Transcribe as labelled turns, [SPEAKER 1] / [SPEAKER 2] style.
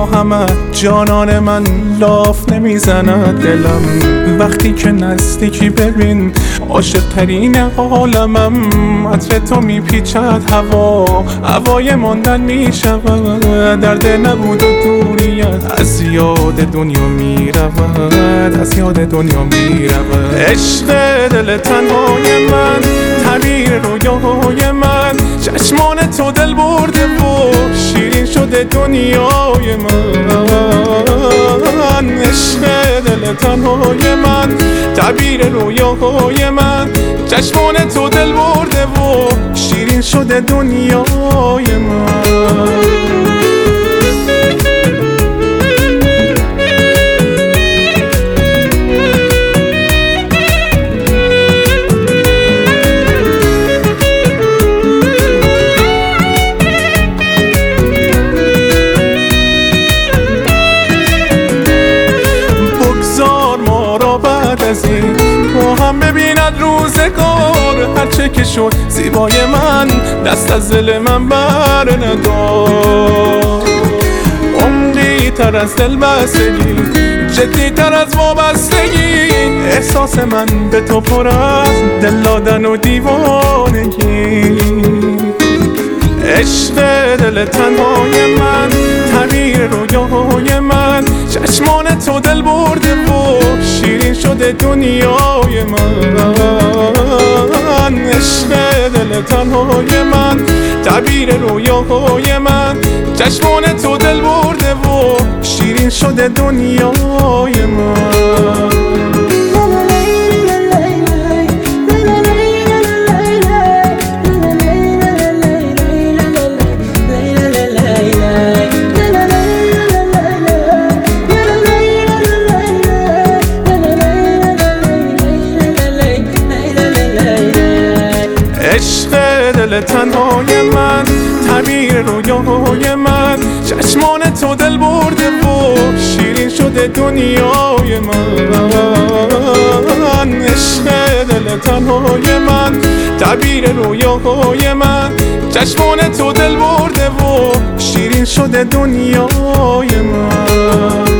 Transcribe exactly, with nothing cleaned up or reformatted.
[SPEAKER 1] میخواهمت جانان من، لاف نمیزند دلم وقتی که نزدیکی. ببین عاشق ترین عالمم، عطر تو میپیچد هوا، هوای ماندن میشود. درد نبود و دوریت از یاد دنیا میرود، از یاد دنیا میرود. عشق دل تنهای من، تعبیر رویای من، چشمان تو دل برده و شیرین شده دنیای من. عشق دل تنهای من، تعبیر رویای من، چشمان تو دل برده و شیرین شده دنیای من. با هم ببیند روزگار، هرچه که شد زیبای من، دست از دل من بر ندار. عمری تر از دل بستگی، جدی تر از وابستگی، احساس من به تو پر از دل دادن و دیوانگی. عشق دل تنهای من، تعبیر رویای من، چشمان تو دل برده و شیرین شده دنیای من. عشق دل تنهای من، تعبیر رویای من، چشمان تو دل برده و شیرین شده دنیای من. عشق دل تنهای من، تعبیر رویای من، چشمان تو دل برده و شیرین شده دنیای من. عشق دل تنهای من، تعبیر رویای من، چشمان تو دل برده و شیرین شده دنیای من.